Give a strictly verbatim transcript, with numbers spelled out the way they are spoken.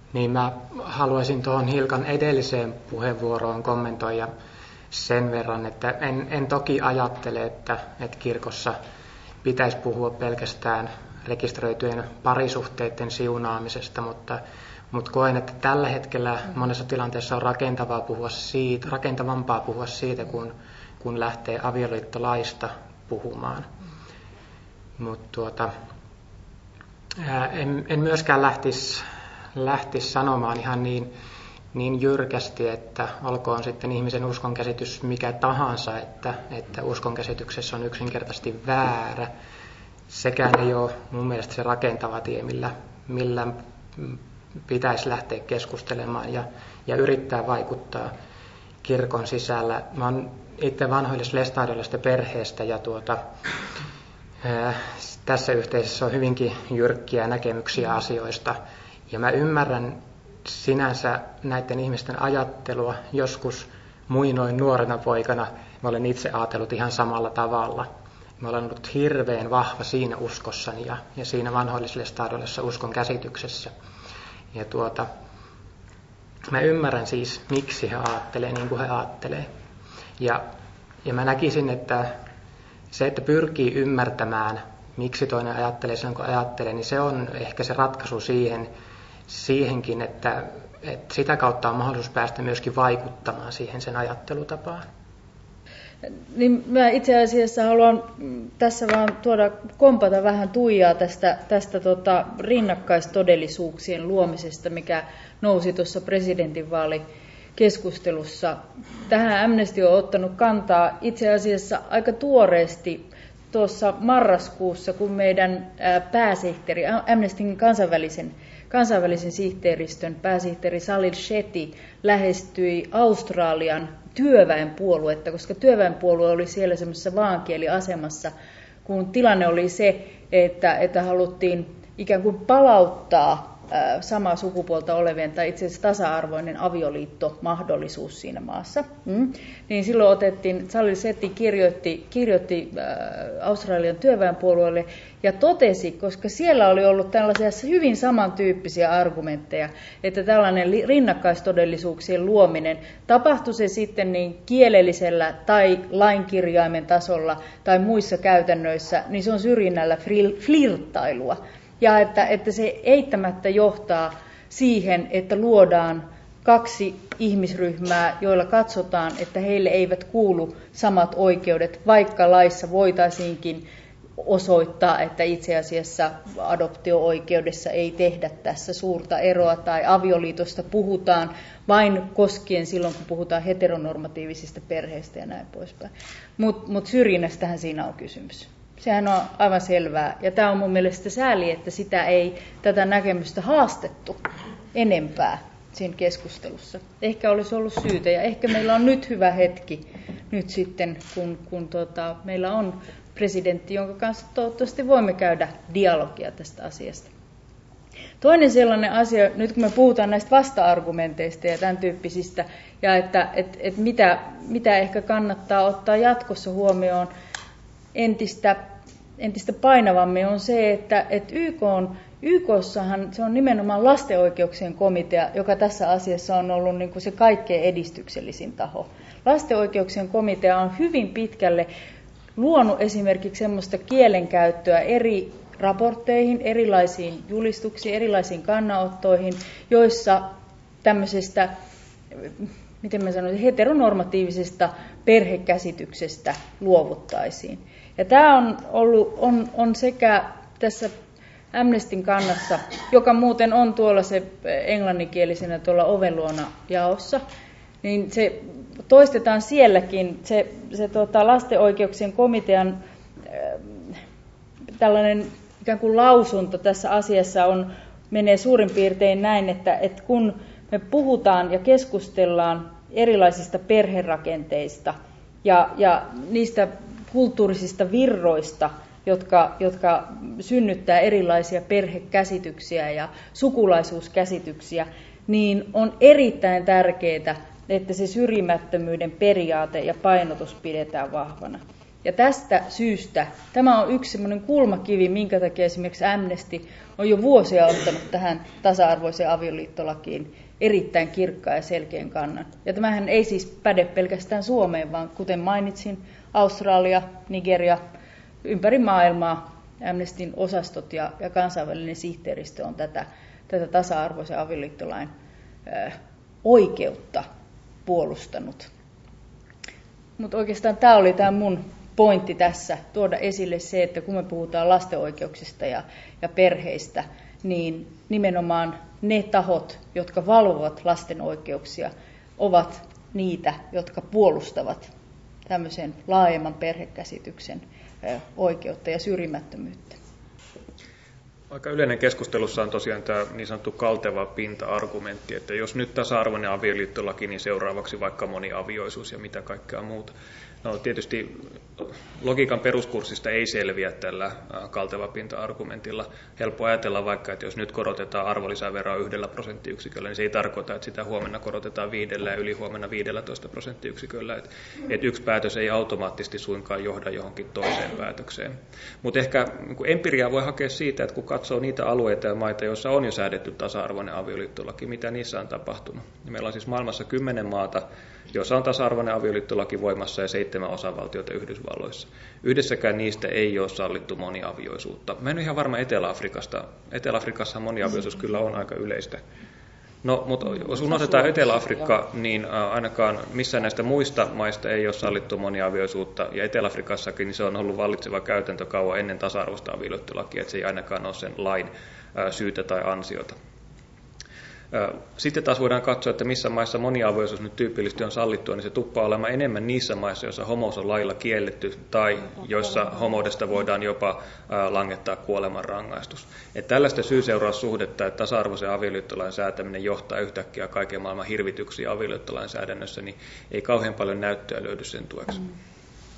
Niin mä haluaisin tuohon Hilkan edelliseen puheenvuoroon kommentoida sen verran, että en, en toki ajattele, että, että kirkossa pitäisi puhua pelkästään rekisteröityjen parisuhteiden siunaamisesta, mutta, mutta koen, että tällä hetkellä monessa tilanteessa on rakentavaa puhua siitä, rakentavampaa puhua siitä, kun, kun lähtee avioliittolaista puhumaan. Mutta tuota, en, en myöskään lähtisi, lähtisi sanomaan ihan niin, niin jyrkästi, että olkoon sitten ihmisen uskonkäsitys mikä tahansa, että, että uskonkäsityksessä on yksinkertaisesti väärä. Sekään ei ole mun mielestä se rakentava tie, millä, millä pitäisi lähteä keskustelemaan ja, ja yrittää vaikuttaa kirkon sisällä. Mä oon itse vanhoillis-lestadiolaisesta perheestä ja tuota, ää, tässä yhteisössä on hyvinkin jyrkkiä näkemyksiä asioista. Ja mä ymmärrän sinänsä näiden ihmisten ajattelua. Joskus muinoin nuorena poikana mä olen itse ajatellut ihan samalla tavalla. Mä olen ollut hirveän vahva siinä uskossani ja, ja siinä vanhoillis-lestadiolaisessa uskon käsityksessä. Ja tuota, mä ymmärrän siis, miksi he ajattelee niin kuin he ajattelee. Ja, ja mä näkisin, että se, että pyrkii ymmärtämään, miksi toinen ajattelee silloin kun ajattelee, niin se on ehkä se ratkaisu siihen, siihenkin, että, että sitä kautta on mahdollisuus päästä myöskin vaikuttamaan siihen sen ajattelutapaan. Niin mä itse asiassa haluan tässä vaan tuoda kompata vähän Tuijaa tästä, tästä tota rinnakkaistodellisuuksien luomisesta, mikä nousi tuossa presidentinvaalikeskustelussa. Tähän Amnesty on ottanut kantaa itse asiassa aika tuoreesti tuossa marraskuussa, kun meidän pääsihteeri, Amnestyn kansainvälisen, kansainvälisen sihteeristön pääsihteeri Salil Shetty lähestyi Australian työväenpuoluetta, koska työväenpuolue oli siellä semmoisessa vaankieliasemassa, kun tilanne oli se, että, että haluttiin ikään kuin palauttaa ää, samaa sukupuolta olevien tai itse asiassa tasa-arvoinen avioliittomahdollisuus siinä maassa. Mm. Niin silloin otettiin, Salil Shetty kirjoitti, kirjoitti ää, Australian työväenpuolueelle ja totesi, koska siellä oli ollut tällaisia hyvin samantyyppisiä argumentteja, että tällainen rinnakkaistodellisuuksien luominen, tapahtui se sitten niin kielellisellä tai lainkirjaimen tasolla tai muissa käytännöissä, niin se on syrjinnällä flirttailua. Ja että, että se eittämättä johtaa siihen, että luodaan kaksi ihmisryhmää, joilla katsotaan, että heille eivät kuulu samat oikeudet, vaikka laissa voitaisiinkin osoittaa, että itse asiassa adoptio-oikeudessa ei tehdä tässä suurta eroa tai avioliitosta puhutaan vain koskien silloin, kun puhutaan heteronormatiivisista perheistä ja näin poispäin. Mutta mut syrjinnästähän siinä on kysymys. Sehän on aivan selvää. Ja tämä on mun mielestä sääli, että sitä ei tätä näkemystä haastettu enempää siinä keskustelussa. Ehkä olisi ollut syytä ja ehkä meillä on nyt hyvä hetki nyt sitten, kun, kun tota, meillä on presidentti, jonka kanssa toivottavasti voimme käydä dialogia tästä asiasta. Toinen sellainen asia, nyt kun me puhutaan näistä vasta-argumenteista ja tämän tyyppisistä, ja että et, et mitä, mitä ehkä kannattaa ottaa jatkossa huomioon entistä, entistä painavammin, on se, että et Y K on, Y K:ssahan se on nimenomaan lasten oikeuksien komitea, joka tässä asiassa on ollut niin kuin se kaikkein edistyksellisin taho. Lasten oikeuksien komitea on hyvin pitkälle luonut esimerkiksi semmoista kielenkäyttöä eri raportteihin, erilaisiin julistuksiin, erilaisiin kannanottoihin, joissa tämmöisestä, miten mä sanoisin, heteronormatiivisesta perhekäsityksestä luovuttaisiin. Ja tämä on ollut, on, on sekä tässä Amnestyn kannassa, joka muuten on tuolla se englanninkielisenä tuolla oven luona jaossa, niin se toistetaan sielläkin, se, se tota, lasten oikeuksien komitean äh, tällainen ikään kuin lausunto tässä asiassa on, menee suurin piirtein näin, että, että kun me puhutaan ja keskustellaan erilaisista perherakenteista ja, ja niistä kulttuurisista virroista, jotka, jotka synnyttää erilaisia perhekäsityksiä ja sukulaisuuskäsityksiä, niin on erittäin tärkeää, että se syrjimättömyyden periaate ja painotus pidetään vahvana. Ja tästä syystä tämä on yksi semmoinen kulmakivi, minkä takia esimerkiksi Amnesty on jo vuosia ottanut tähän tasa-arvoiseen avioliittolakiin erittäin kirkkaan ja selkeän kannan. Ja tämähän ei siis päde pelkästään Suomeen, vaan kuten mainitsin, Australia, Nigeria, ympäri maailmaa Amnestyn osastot ja, ja kansainvälinen sihteeristö on tätä, tätä tasa-arvoisen avioliittolain ö, oikeutta puolustanut. Mutta oikeastaan tämä oli tämä mun pointti tässä, tuoda esille se, että kun me puhutaan lasten oikeuksista ja, ja perheistä, niin nimenomaan ne tahot, jotka valvovat lasten oikeuksia, ovat niitä, jotka puolustavat tämmöisen laajemman perhekäsityksen oikeutta ja syrjimättömyyttä. Aika yleinen keskustelussa on tosiaan tämä niin sanottu kalteva pinta-argumentti, että jos nyt tasa-arvoinen avioliittolaki, niin seuraavaksi vaikka moniavioisuus ja mitä kaikkea muuta. No tietysti logiikan peruskurssista ei selviä tällä kalteva pinta-argumentilla. Helppo ajatella vaikka, että jos nyt korotetaan arvonlisäveroa yhdellä prosenttiyksiköllä, niin se ei tarkoita, että sitä huomenna korotetaan viidellä ja yli huomenna viidellätoista prosenttiyksiköllä. Että et yksi päätös ei automaattisesti suinkaan johda johonkin toiseen päätökseen. Mutta ehkä empiriaa voi hakea siitä, että kun katsoo niitä alueita ja maita, joissa on jo säädetty tasa-arvoinen avioliittolaki, mitä niissä on tapahtunut. Meillä on siis maailmassa kymmenen maata, joissa on tasa-arvoinen avioliittolaki voimassa ja seitsemän osavaltiota Yhdysvalloissa. Yhdessäkään niistä ei ole sallittu moniavioisuutta. Mä en ole ihan varma Etelä-Afrikasta. Etelä-Afrikassa moniavioisuus kyllä on aika yleistä. No, mutta jos unohdetaan Etelä-Afrikka, niin ainakaan missään näistä muista maista ei ole sallittu moniavioisuutta. Ja Etelä-Afrikassakin niin se on ollut vallitseva käytäntö kauan ennen tasa-arvoista avioliittolakia, että se ei ainakaan ole sen lain syytä tai ansiota. Sitten taas voidaan katsoa, että missä maissa moniavioisuus nyt tyypillisesti on sallittua, niin se tuppaa olemaan enemmän niissä maissa, joissa homous on lailla kielletty tai joissa homoudesta voidaan jopa langettaa kuolemanrangaistus. Että tällaista syy-seuraussuhdetta, että tasa-arvoisen avioliittolain säätäminen johtaa yhtäkkiä kaiken maailman hirvityksiä avioliittolain säädännössä, niin ei kauhean paljon näyttöä löydy sen tueksi.